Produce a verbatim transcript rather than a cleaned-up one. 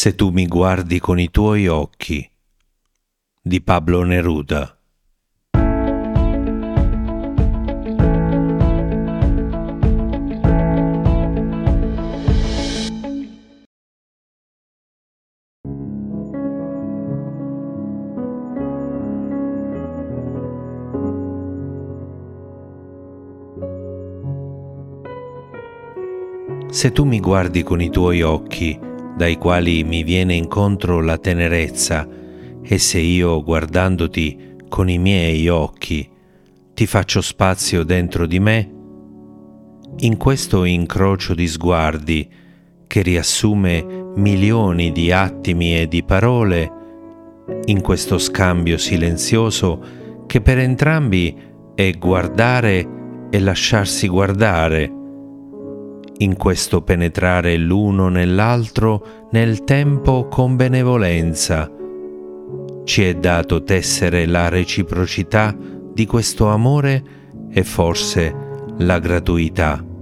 Se tu mi guardi con i tuoi occhi, di Pablo Neruda. Se tu mi guardi con i tuoi occhi, dai quali mi viene incontro la tenerezza, e se io, guardandoti con i miei occhi, ti faccio spazio dentro di me, in questo incrocio di sguardi, che riassume milioni di attimi e di parole, in questo scambio silenzioso che per entrambi è guardare e lasciarsi guardare, in questo penetrare l'uno nell'altro nel tempo con benevolenza, ci è dato tessere la reciprocità di questo amore e forse la gratuità.